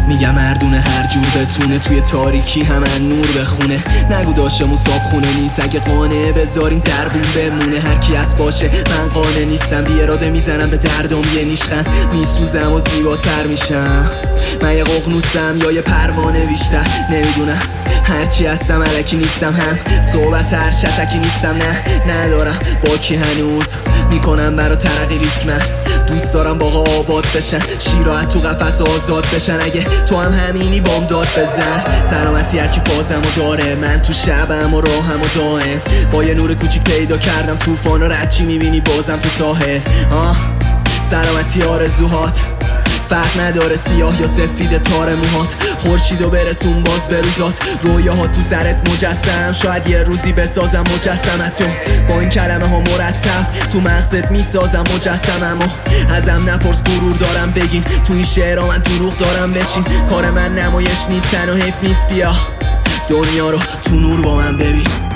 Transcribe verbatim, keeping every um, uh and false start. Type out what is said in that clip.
میگم مردونه هر جور بتونه توی تاریکی همه نور بخونه. نگو داشتمون صاب خونه نیست، اگه قانه بذاریم دربون بمونه. هر کی از باشه من قانه نیستم، بی اراده میزنم به دردم یه نیشخند. میسوزم و زیباتر میشم، من یه ققنوسم یا یه پروانه بیشتر نمیدونم. هرچی هستم الکی نیستم، هم صحبت هر شتکی نیستم. نه ندارم با کی هنوز میکنم برا ترقی ریسک. من دوست دارم باقا آباد بشن، شیراحت تو قفس آزاد بشن. اگه تو هم همینی بام داد بزن، سلامتی هر کی فازمو داره. من تو شبم و راهم و دائم با یه نور کوچیک پیدا کردم طوفان و رچی میبینی بازم تو ساحل. آه سلامتی آرزوهات فرق نداره سیاه یا سفید تار موهات. خورشیدو برسون باز به روزات، رویاها تو سرت مجسم. شاید یه روزی بسازم مجسمتو، با این کلمه ها مرتب تو مغزت میسازم مجسممو. ازم نپرس غرور دارم بگین، تو این شعرها من دروغ دارم بشین. کار من نمایش نیستن و حیف نیست، بیا دنیا رو تو نور با من ببین.